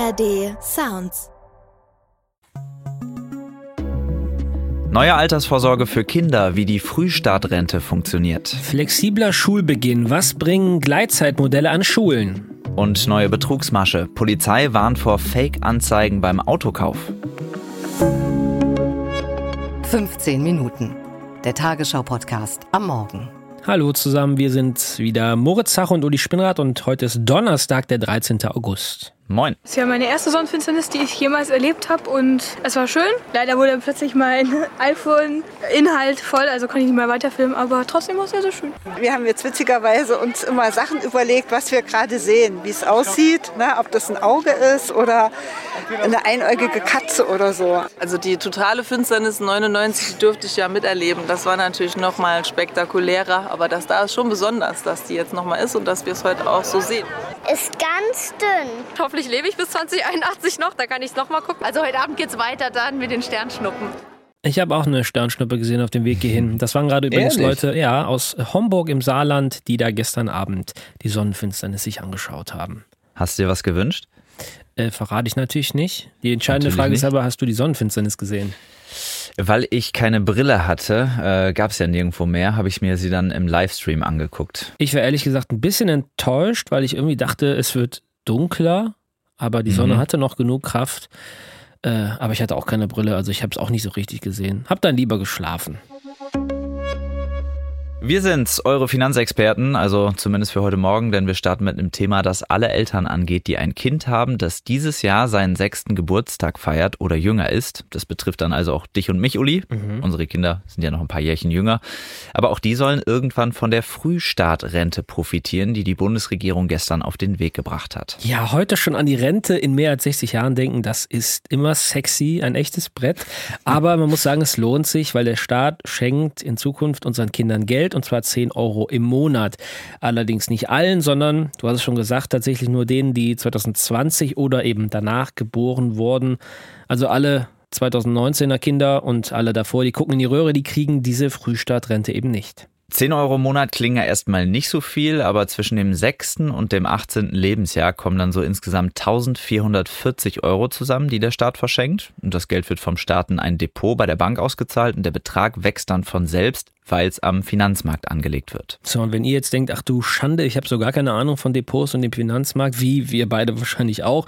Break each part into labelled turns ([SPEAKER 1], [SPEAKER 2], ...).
[SPEAKER 1] ARD Sounds.
[SPEAKER 2] Neue Altersvorsorge für Kinder, wie die Frühstartrente funktioniert.
[SPEAKER 3] Flexibler Schulbeginn, was bringen Gleitzeitmodelle an Schulen?
[SPEAKER 2] Und neue Betrugsmasche. Polizei warnt vor Fake-Anzeigen beim Autokauf.
[SPEAKER 4] 15 Minuten. Der Tagesschau-Podcast am Morgen.
[SPEAKER 3] Hallo zusammen, wir sind wieder Moritz Zach und Uli Spinnrad und heute ist Donnerstag, der 13. August.
[SPEAKER 2] Moin.
[SPEAKER 5] Das ist ja meine erste Sonnenfinsternis, die ich jemals erlebt habe und es war schön. Leider wurde plötzlich mein iPhone-Inhalt voll, also konnte ich nicht mehr weiterfilmen, aber trotzdem war es ja so schön.
[SPEAKER 6] Wir haben jetzt witzigerweise uns immer Sachen überlegt, was wir gerade sehen, wie es aussieht, ne, ob das ein Auge ist oder eine einäugige Katze oder so.
[SPEAKER 7] Also die totale Finsternis 99, die durfte ich ja miterleben. Das war natürlich noch mal spektakulärer, aber das da ist schon besonders, dass die jetzt noch mal ist und dass wir es heute auch so sehen.
[SPEAKER 8] Ist ganz dünn.
[SPEAKER 9] Hoffentlich lebe ich bis 2081 noch, da kann ich es noch mal gucken. Also heute Abend geht's weiter dann mit den Sternschnuppen.
[SPEAKER 3] Ich habe auch eine Sternschnuppe gesehen auf dem Weg hierhin. Das waren gerade übrigens Leute aus Homburg im Saarland, die da gestern Abend die Sonnenfinsternis sich angeschaut haben.
[SPEAKER 2] Hast du dir was gewünscht?
[SPEAKER 3] Verrate ich natürlich nicht. Die entscheidende Frage ist aber, hast du die Sonnenfinsternis gesehen?
[SPEAKER 2] Weil ich keine Brille hatte, gab es ja nirgendwo mehr, habe ich mir sie dann im Livestream angeguckt.
[SPEAKER 3] Ich war ehrlich gesagt ein bisschen enttäuscht, weil ich irgendwie dachte, es wird dunkler, aber die Sonne hatte noch genug Kraft. Aber ich hatte auch keine Brille, also ich habe es auch nicht so richtig gesehen. Hab dann lieber geschlafen.
[SPEAKER 2] Wir sind's, eure Finanzexperten, also zumindest für heute Morgen, denn wir starten mit einem Thema, das alle Eltern angeht, die ein Kind haben, das dieses Jahr seinen 6. Geburtstag feiert oder jünger ist. Das betrifft dann also auch dich und mich, Uli. Unsere Kinder sind ja noch ein paar Jährchen jünger. Aber auch die sollen irgendwann von der Frühstartrente profitieren, die die Bundesregierung gestern auf den Weg gebracht hat.
[SPEAKER 3] Ja, heute schon an die Rente in mehr als 60 Jahren denken, das ist immer sexy, ein echtes Brett. Aber man muss sagen, es lohnt sich, weil der Staat schenkt in Zukunft unseren Kindern Geld. Und zwar 10 Euro im Monat. Allerdings nicht allen, sondern, du hast es schon gesagt, tatsächlich nur denen, die 2020 oder eben danach geboren wurden. Also alle 2019er Kinder und alle davor, die gucken in die Röhre, die kriegen diese Frühstartrente eben nicht.
[SPEAKER 2] 10 Euro im Monat klingen ja erstmal nicht so viel, aber zwischen dem 6. und dem 18. Lebensjahr kommen dann so insgesamt 1440 Euro zusammen, die der Staat verschenkt. Und das Geld wird vom Staat in ein Depot bei der Bank ausgezahlt und der Betrag wächst dann von selbst, weil es am Finanzmarkt angelegt wird.
[SPEAKER 3] So, und wenn ihr jetzt denkt, ach du Schande, ich habe so gar keine Ahnung von Depots und dem Finanzmarkt, wie wir beide wahrscheinlich auch,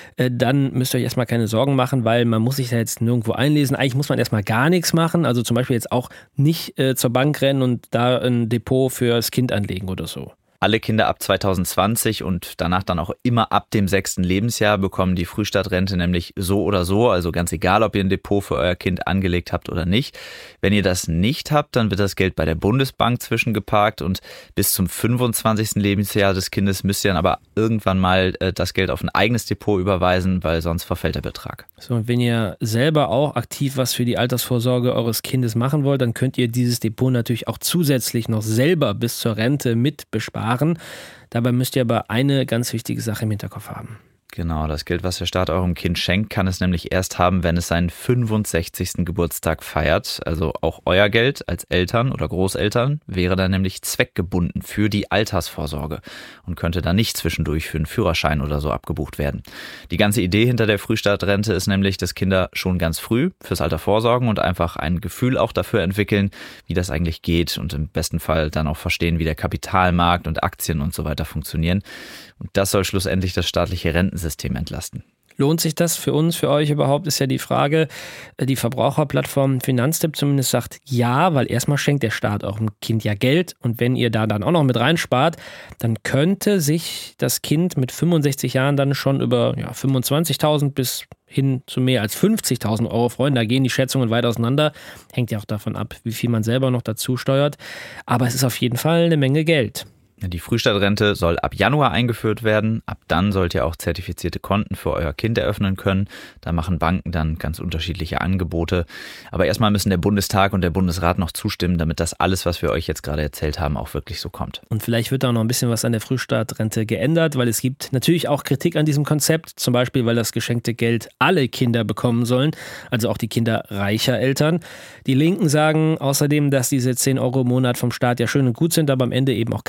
[SPEAKER 3] dann müsst ihr euch erstmal keine Sorgen machen, weil man muss sich da jetzt nirgendwo einlesen. Eigentlich muss man erstmal gar nichts machen, also zum Beispiel jetzt auch nicht zur Bank rennen und da ein Depot fürs Kind anlegen oder so.
[SPEAKER 2] Alle Kinder ab 2020 und danach dann auch immer ab dem 6. Lebensjahr bekommen die Frühstartrente nämlich so oder so, also ganz egal, ob ihr ein Depot für euer Kind angelegt habt oder nicht. Wenn ihr das nicht habt, dann wird das Geld bei der Bundesbank zwischengeparkt und bis zum 25. Lebensjahr des Kindes müsst ihr dann aber irgendwann mal das Geld auf ein eigenes Depot überweisen, weil sonst verfällt der Betrag.
[SPEAKER 3] So, und wenn ihr selber auch aktiv was für die Altersvorsorge eures Kindes machen wollt, dann könnt ihr dieses Depot natürlich auch zusätzlich noch selber bis zur Rente mit besparen. Dabei müsst ihr aber eine ganz wichtige Sache im Hinterkopf haben.
[SPEAKER 2] Genau, das Geld, was der Staat eurem Kind schenkt, kann es nämlich erst haben, wenn es seinen 65. Geburtstag feiert. Also auch euer Geld als Eltern oder Großeltern wäre dann nämlich zweckgebunden für die Altersvorsorge und könnte dann nicht zwischendurch für einen Führerschein oder so abgebucht werden. Die ganze Idee hinter der Frühstartrente ist nämlich, dass Kinder schon ganz früh fürs Alter vorsorgen und einfach ein Gefühl auch dafür entwickeln, wie das eigentlich geht und im besten Fall dann auch verstehen, wie der Kapitalmarkt und Aktien und so weiter funktionieren. Und das soll schlussendlich das staatliche Rentensystem entlasten.
[SPEAKER 3] Lohnt sich das für uns, für euch überhaupt, ist ja die Frage. Die Verbraucherplattform Finanztipp zumindest sagt ja, weil erstmal schenkt der Staat eurem Kind ja Geld und wenn ihr da dann auch noch mit reinspart, dann könnte sich das Kind mit 65 Jahren dann schon über 25.000 bis hin zu mehr als 50.000 Euro freuen. Da gehen die Schätzungen weit auseinander. Hängt ja auch davon ab, wie viel man selber noch dazu steuert. Aber es ist auf jeden Fall eine Menge Geld.
[SPEAKER 2] Die Frühstartrente soll ab Januar eingeführt werden. Ab dann sollt ihr auch zertifizierte Konten für euer Kind eröffnen können. Da machen Banken dann ganz unterschiedliche Angebote. Aber erstmal müssen der Bundestag und der Bundesrat noch zustimmen, damit das alles, was wir euch jetzt gerade erzählt haben, auch wirklich so kommt.
[SPEAKER 3] Und vielleicht wird da noch ein bisschen was an der Frühstartrente geändert, weil es gibt natürlich auch Kritik an diesem Konzept. Zum Beispiel, weil das geschenkte Geld alle Kinder bekommen sollen, also auch die Kinder reicher Eltern. Die Linken sagen außerdem, dass diese 10 Euro im Monat vom Staat ja schön und gut sind, aber am Ende eben auch keine Altersvorsorge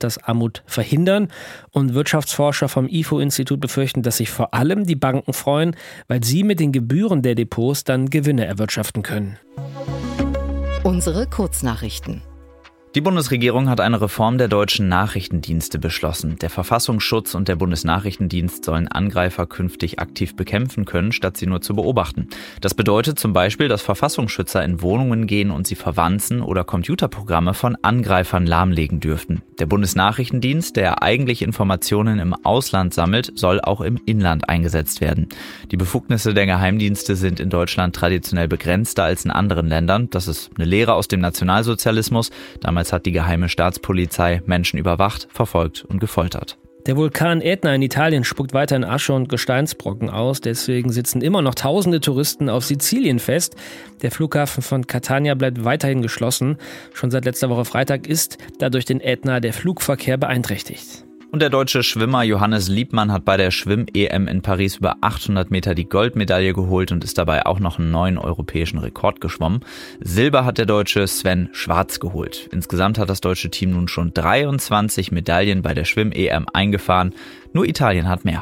[SPEAKER 3] Altersarmut verhindern. Und Wirtschaftsforscher vom IFO-Institut befürchten, dass sich vor allem die Banken freuen, weil sie mit den Gebühren der Depots dann Gewinne erwirtschaften können.
[SPEAKER 4] Unsere Kurznachrichten.
[SPEAKER 2] Die Bundesregierung hat eine Reform der deutschen Nachrichtendienste beschlossen. Der Verfassungsschutz und der Bundesnachrichtendienst sollen Angreifer künftig aktiv bekämpfen können, statt sie nur zu beobachten. Das bedeutet zum Beispiel, dass Verfassungsschützer in Wohnungen gehen und sie verwanzen oder Computerprogramme von Angreifern lahmlegen dürften. Der Bundesnachrichtendienst, der eigentlich Informationen im Ausland sammelt, soll auch im Inland eingesetzt werden. Die Befugnisse der Geheimdienste sind in Deutschland traditionell begrenzter als in anderen Ländern. Das ist eine Lehre aus dem Nationalsozialismus. Damals hat die geheime Staatspolizei Menschen überwacht, verfolgt und gefoltert.
[SPEAKER 3] Der Vulkan Ätna in Italien spuckt weiterhin Asche und Gesteinsbrocken aus. Deswegen sitzen immer noch tausende Touristen auf Sizilien fest. Der Flughafen von Catania bleibt weiterhin geschlossen. Schon seit letzter Woche Freitag ist dadurch den Ätna der Flugverkehr beeinträchtigt.
[SPEAKER 2] Und der deutsche Schwimmer Johannes Liebmann hat bei der Schwimm-EM in Paris über 800 Meter die Goldmedaille geholt und ist dabei auch noch einen neuen europäischen Rekord geschwommen. Silber hat der Deutsche Sven Schwarz geholt. Insgesamt hat das deutsche Team nun schon 23 Medaillen bei der Schwimm-EM eingefahren. Nur Italien hat mehr.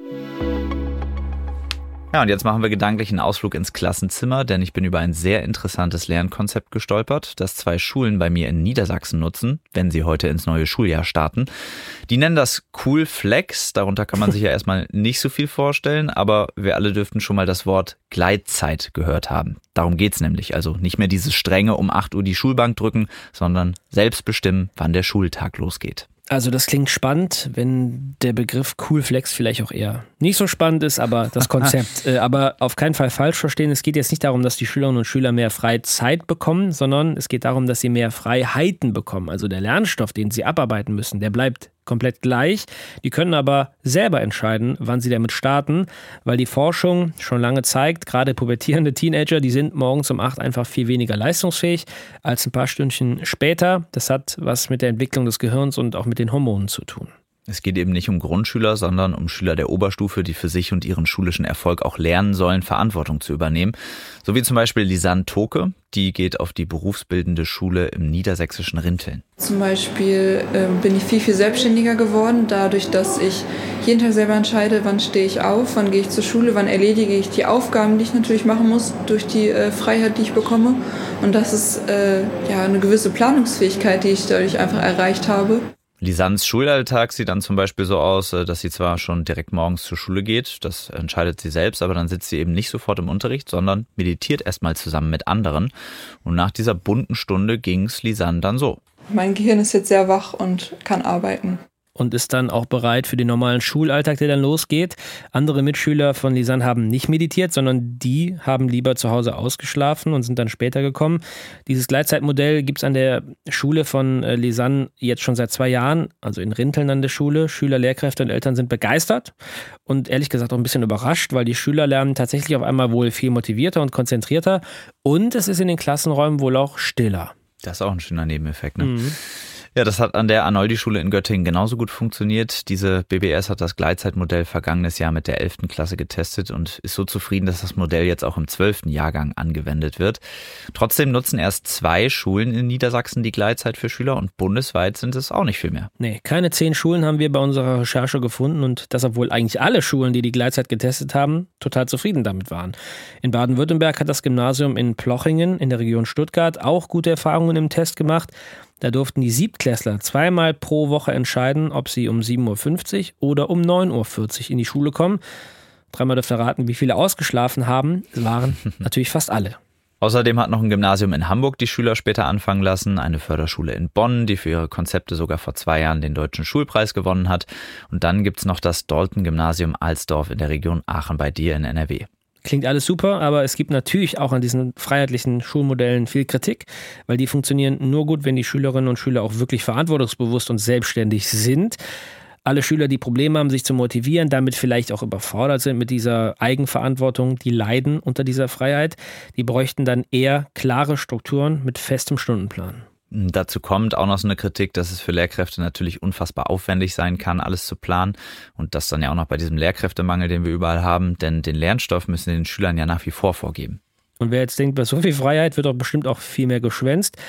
[SPEAKER 2] Ja, und jetzt machen wir gedanklich einen Ausflug ins Klassenzimmer, denn ich bin über ein sehr interessantes Lernkonzept gestolpert, das 2 Schulen bei mir in Niedersachsen nutzen, wenn sie heute ins neue Schuljahr starten. Die nennen das Cool Flex, darunter kann man sich ja erstmal nicht so viel vorstellen, aber wir alle dürften schon mal das Wort Gleitzeit gehört haben. Darum geht's nämlich, also nicht mehr dieses strenge um 8 Uhr die Schulbank drücken, sondern selbst bestimmen, wann der Schultag losgeht.
[SPEAKER 3] Also das klingt spannend, wenn der Begriff Cool Flex vielleicht auch eher nicht so spannend ist, aber das Konzept. Aber auf keinen Fall falsch verstehen, es geht jetzt nicht darum, dass die Schülerinnen und Schüler mehr Freizeit bekommen, sondern es geht darum, dass sie mehr Freiheiten bekommen. Also der Lernstoff, den sie abarbeiten müssen, der bleibt komplett gleich. Die können aber selber entscheiden, wann sie damit starten, weil die Forschung schon lange zeigt, gerade pubertierende Teenager, die sind morgens um 8 einfach viel weniger leistungsfähig als ein paar Stündchen später. Das hat was mit der Entwicklung des Gehirns und auch mit den Hormonen zu tun.
[SPEAKER 2] Es geht eben nicht um Grundschüler, sondern um Schüler der Oberstufe, die für sich und ihren schulischen Erfolg auch lernen sollen, Verantwortung zu übernehmen. So wie zum Beispiel Lisanne Toke, die geht auf die berufsbildende Schule im niedersächsischen Rinteln.
[SPEAKER 1] Zum Beispiel bin ich viel selbstständiger geworden, dadurch, dass ich jeden Tag selber entscheide, wann stehe ich auf, wann gehe ich zur Schule, wann erledige ich die Aufgaben, die ich natürlich machen muss, durch die Freiheit, die ich bekomme. Und das ist eine gewisse Planungsfähigkeit, die ich dadurch einfach erreicht habe.
[SPEAKER 2] Lisannes Schulalltag sieht dann zum Beispiel so aus, dass sie zwar schon direkt morgens zur Schule geht, das entscheidet sie selbst, aber dann sitzt sie eben nicht sofort im Unterricht, sondern meditiert erstmal zusammen mit anderen. Und nach dieser bunten Stunde ging's Lisanne dann so.
[SPEAKER 1] Mein Gehirn ist jetzt sehr wach und kann arbeiten.
[SPEAKER 3] Und ist dann auch bereit für den normalen Schulalltag, der dann losgeht. Andere Mitschüler von Lisanne haben nicht meditiert, sondern die haben lieber zu Hause ausgeschlafen und sind dann später gekommen. Dieses Gleitzeitmodell gibt es an der Schule von Lisanne jetzt schon seit 2 Jahren, also in Rinteln an der Schule. Schüler, Lehrkräfte und Eltern sind begeistert und ehrlich gesagt auch ein bisschen überrascht, weil die Schüler lernen tatsächlich auf einmal wohl viel motivierter und konzentrierter und es ist in den Klassenräumen wohl auch stiller.
[SPEAKER 2] Das ist auch ein schöner Nebeneffekt, ne? Mhm. Ja, das hat an der Arnoldi-Schule in Göttingen genauso gut funktioniert. Diese BBS hat das Gleitzeitmodell vergangenes Jahr mit der 11. Klasse getestet und ist so zufrieden, dass das Modell jetzt auch im 12. Jahrgang angewendet wird. Trotzdem nutzen erst 2 Schulen in Niedersachsen die Gleitzeit für Schüler und bundesweit sind es auch nicht viel mehr.
[SPEAKER 3] Nee, keine 10 Schulen haben wir bei unserer Recherche gefunden und das, obwohl eigentlich alle Schulen, die die Gleitzeit getestet haben, total zufrieden damit waren. In Baden-Württemberg hat das Gymnasium in Plochingen in der Region Stuttgart auch gute Erfahrungen im Test gemacht. Da durften die Siebtklässler 2-mal pro Woche entscheiden, ob sie um 7.50 Uhr oder um 9.40 Uhr in die Schule kommen. 3-mal dürft ihr raten, wie viele ausgeschlafen haben. Es waren natürlich fast alle.
[SPEAKER 2] Außerdem hat noch ein Gymnasium in Hamburg die Schüler später anfangen lassen, eine Förderschule in Bonn, die für ihre Konzepte sogar vor 2 Jahren den Deutschen Schulpreis gewonnen hat. Und dann gibt's noch das Dalton-Gymnasium Alsdorf in der Region Aachen bei dir in NRW.
[SPEAKER 3] Klingt alles super, aber es gibt natürlich auch an diesen freiheitlichen Schulmodellen viel Kritik, weil die funktionieren nur gut, wenn die Schülerinnen und Schüler auch wirklich verantwortungsbewusst und selbstständig sind. Alle Schüler, die Probleme haben, sich zu motivieren, damit vielleicht auch überfordert sind mit dieser Eigenverantwortung, die leiden unter dieser Freiheit, die bräuchten dann eher klare Strukturen mit festem Stundenplan.
[SPEAKER 2] Dazu kommt auch noch so eine Kritik, dass es für Lehrkräfte natürlich unfassbar aufwendig sein kann, alles zu planen. Und das dann ja auch noch bei diesem Lehrkräftemangel, den wir überall haben, denn den Lernstoff müssen den Schülern ja nach wie vor vorgeben.
[SPEAKER 3] Und wer jetzt denkt, bei so viel Freiheit wird doch bestimmt auch viel mehr geschwänzt.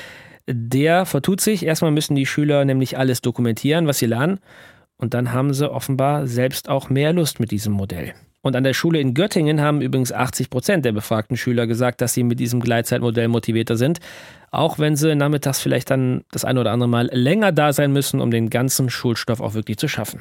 [SPEAKER 3] Der vertut sich. Erstmal müssen die Schüler nämlich alles dokumentieren, was sie lernen. Und dann haben sie offenbar selbst auch mehr Lust mit diesem Modell. Und an der Schule in Göttingen haben übrigens 80% der befragten Schüler gesagt, dass sie mit diesem Gleitzeitmodell motivierter sind. Auch wenn sie nachmittags vielleicht dann das eine oder andere Mal länger da sein müssen, um den ganzen Schulstoff auch wirklich zu schaffen.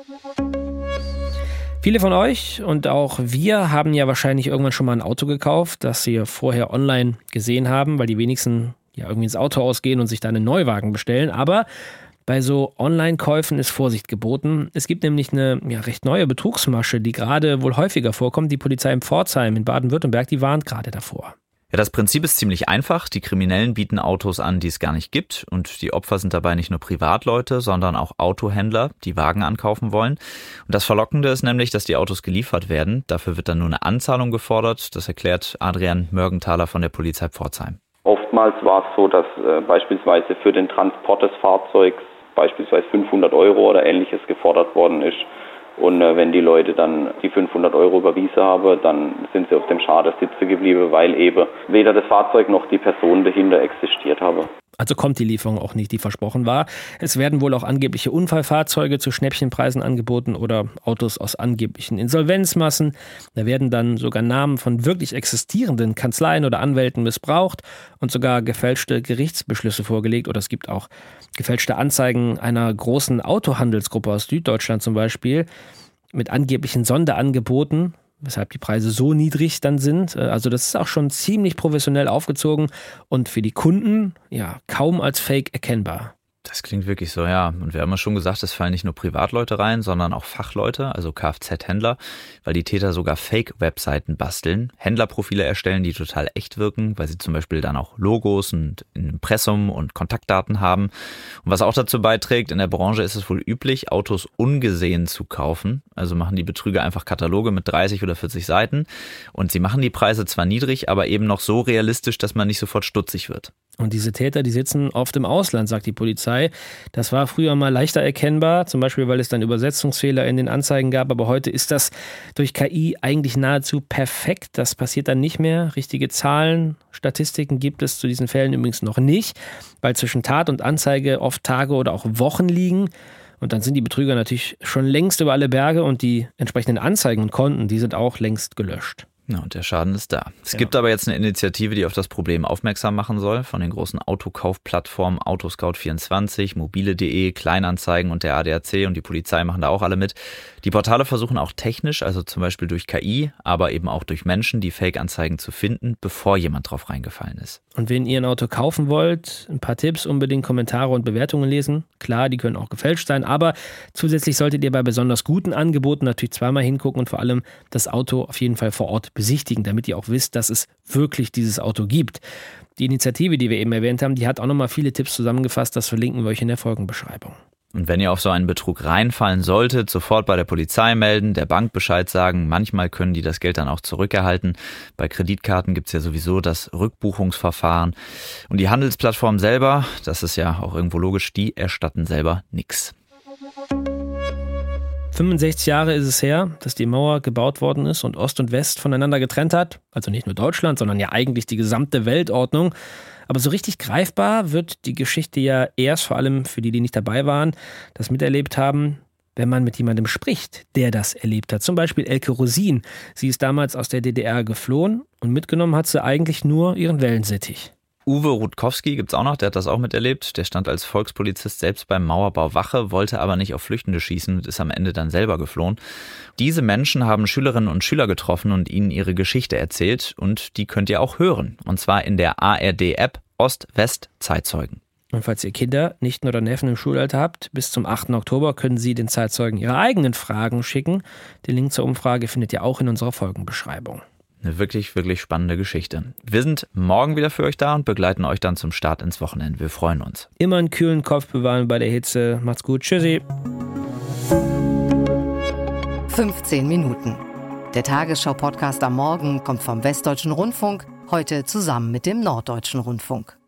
[SPEAKER 3] Viele von euch und auch wir haben ja wahrscheinlich irgendwann schon mal ein Auto gekauft, das sie vorher online gesehen haben, weil die wenigsten ja irgendwie ins Autohaus gehen und sich da einen Neuwagen bestellen. Aber bei so Online-Käufen ist Vorsicht geboten. Es gibt nämlich eine recht neue Betrugsmasche, die gerade wohl häufiger vorkommt. Die Polizei in Pforzheim in Baden-Württemberg, die warnt gerade davor.
[SPEAKER 2] Ja, das Prinzip ist ziemlich einfach. Die Kriminellen bieten Autos an, die es gar nicht gibt. Und die Opfer sind dabei nicht nur Privatleute, sondern auch Autohändler, die Wagen ankaufen wollen. Und das Verlockende ist nämlich, dass die Autos geliefert werden. Dafür wird dann nur eine Anzahlung gefordert. Das erklärt Adrian Mörgenthaler von der Polizei Pforzheim.
[SPEAKER 10] Oftmals war es so, dass beispielsweise für den Transport des Fahrzeugs beispielsweise 500 € oder Ähnliches gefordert worden ist. Und wenn die Leute dann die 500 € überwiesen haben, dann sind sie auf dem Schaden sitzen geblieben, weil eben weder das Fahrzeug noch die Person dahinter existiert habe.
[SPEAKER 3] Also kommt die Lieferung auch nicht, die versprochen war. Es werden wohl auch angebliche Unfallfahrzeuge zu Schnäppchenpreisen angeboten oder Autos aus angeblichen Insolvenzmassen. Da werden dann sogar Namen von wirklich existierenden Kanzleien oder Anwälten missbraucht und sogar gefälschte Gerichtsbeschlüsse vorgelegt. Oder es gibt auch gefälschte Anzeigen einer großen Autohandelsgruppe aus Süddeutschland zum Beispiel mit angeblichen Sonderangeboten, weshalb die Preise so niedrig dann sind. Also das ist auch schon ziemlich professionell aufgezogen und für die Kunden kaum als Fake erkennbar.
[SPEAKER 2] Das klingt wirklich so, ja. Und wir haben ja schon gesagt, es fallen nicht nur Privatleute rein, sondern auch Fachleute, also Kfz-Händler, weil die Täter sogar Fake-Webseiten basteln, Händlerprofile erstellen, die total echt wirken, weil sie zum Beispiel dann auch Logos und Impressum und Kontaktdaten haben. Und was auch dazu beiträgt, in der Branche ist es wohl üblich, Autos ungesehen zu kaufen. Also machen die Betrüger einfach Kataloge mit 30 oder 40 Seiten und sie machen die Preise zwar niedrig, aber eben noch so realistisch, dass man nicht sofort stutzig wird.
[SPEAKER 3] Und diese Täter, die sitzen oft im Ausland, sagt die Polizei. Das war früher mal leichter erkennbar, zum Beispiel, weil es dann Übersetzungsfehler in den Anzeigen gab. Aber heute ist das durch KI eigentlich nahezu perfekt. Das passiert dann nicht mehr. Richtige Zahlen, Statistiken gibt es zu diesen Fällen übrigens noch nicht, weil zwischen Tat und Anzeige oft Tage oder auch Wochen liegen. Und dann sind die Betrüger natürlich schon längst über alle Berge und die entsprechenden Anzeigen und Konten, die sind auch längst gelöscht.
[SPEAKER 2] Ja, und der Schaden ist da. Es gibt aber jetzt eine Initiative, die auf das Problem aufmerksam machen soll, von den großen Autokaufplattformen Autoscout24, mobile.de, Kleinanzeigen und der ADAC und die Polizei machen da auch alle mit. Die Portale versuchen auch technisch, also zum Beispiel durch KI, aber eben auch durch Menschen, die Fake-Anzeigen zu finden, bevor jemand drauf reingefallen ist.
[SPEAKER 3] Und wenn ihr ein Auto kaufen wollt, ein paar Tipps, unbedingt Kommentare und Bewertungen lesen. Klar, die können auch gefälscht sein, aber zusätzlich solltet ihr bei besonders guten Angeboten natürlich zweimal hingucken und vor allem das Auto auf jeden Fall vor Ort besichtigen, damit ihr auch wisst, dass es wirklich dieses Auto gibt. Die Initiative, die wir eben erwähnt haben, die hat auch nochmal viele Tipps zusammengefasst. Das verlinken wir euch in der Folgenbeschreibung.
[SPEAKER 2] Und wenn ihr auf so einen Betrug reinfallen solltet, sofort bei der Polizei melden, der Bank Bescheid sagen. Manchmal können die das Geld dann auch zurückerhalten. Bei Kreditkarten gibt es ja sowieso das Rückbuchungsverfahren. Und die Handelsplattform selber, das ist ja auch irgendwo logisch, die erstatten selber nichts.
[SPEAKER 3] 65 Jahre ist es her, dass die Mauer gebaut worden ist und Ost und West voneinander getrennt hat. Also nicht nur Deutschland, sondern ja eigentlich die gesamte Weltordnung. Aber so richtig greifbar wird die Geschichte ja erst, vor allem für die, die nicht dabei waren, das miterlebt haben, wenn man mit jemandem spricht, der das erlebt hat. Zum Beispiel Elke Rosin. Sie ist damals aus der DDR geflohen und mitgenommen hat sie eigentlich nur ihren Wellensittich.
[SPEAKER 2] Uwe Rutkowski gibt's auch noch, der hat das auch miterlebt. Der stand als Volkspolizist selbst beim Mauerbau Wache, wollte aber nicht auf Flüchtende schießen und ist am Ende dann selber geflohen. Diese Menschen haben Schülerinnen und Schüler getroffen und ihnen ihre Geschichte erzählt und die könnt ihr auch hören. Und zwar in der ARD-App Ost-West-Zeitzeugen.
[SPEAKER 3] Und falls ihr Kinder, Nichten oder Neffen im Schulalter habt, bis zum 8. Oktober können Sie den Zeitzeugen ihre eigenen Fragen schicken. Den Link zur Umfrage findet ihr auch in unserer Folgenbeschreibung.
[SPEAKER 2] Eine wirklich, wirklich spannende Geschichte. Wir sind morgen wieder für euch da und begleiten euch dann zum Start ins Wochenende. Wir freuen uns.
[SPEAKER 3] Immer einen kühlen Kopf bewahren bei der Hitze. Macht's gut. Tschüssi.
[SPEAKER 4] 15 Minuten. Der Tagesschau-Podcast am Morgen kommt vom Westdeutschen Rundfunk, heute zusammen mit dem Norddeutschen Rundfunk.